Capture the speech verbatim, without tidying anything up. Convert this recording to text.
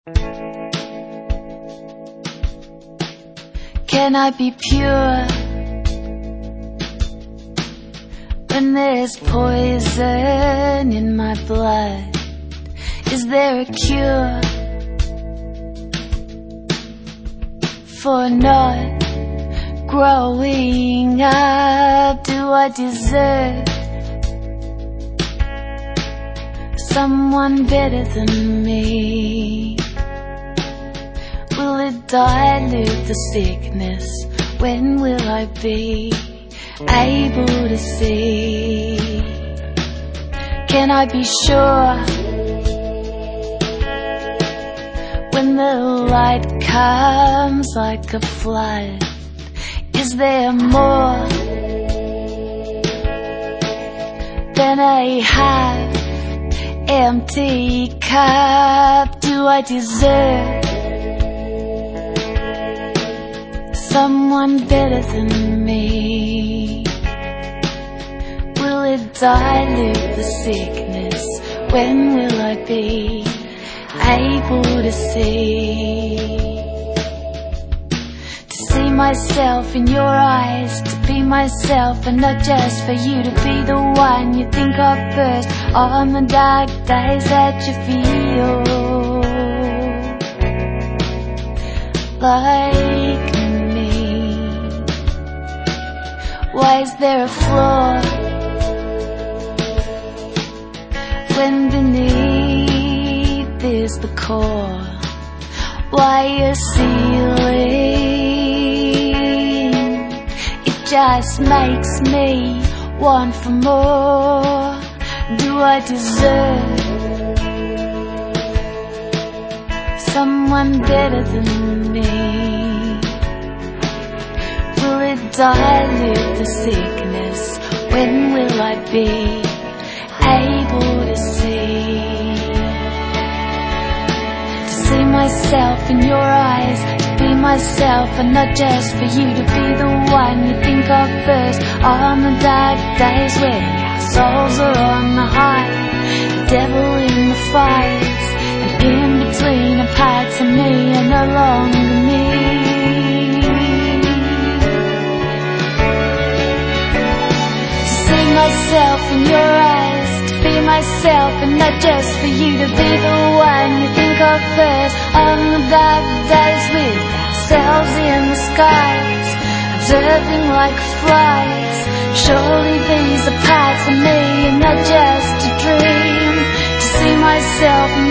Can I be pure when there's poison in my blood? Is there a cure for not growing up? Do I deserve someone better than me? Will it dilute the sickness? When will I be able to see? Can I be sure when the light comes like a flood? Is there more than a half-empty cup? Do I deserve someone better than me? Will it dilute the sickness? When will I be able to see? To see myself in your eyes, to be myself and not just for you to be the one you think of first on the dark days that you feel like me. Why is there a floor when beneath is the core? Why a ceiling? It just makes me want for more. Do I deserve someone better than me? Will it dilute the sickness? When will I be able to see? To see myself in your eyes, to be myself and not just for you to be the one you think of first on the dark days when our souls are on the high, the devil in the fights, and in between are parts of me and no longer me. Myself in your eyes, to be myself and not just for you to be the one you think of first on the dark days with ourselves in the skies, observing like flies. Surely these are parts of me and not just a dream. To see myself in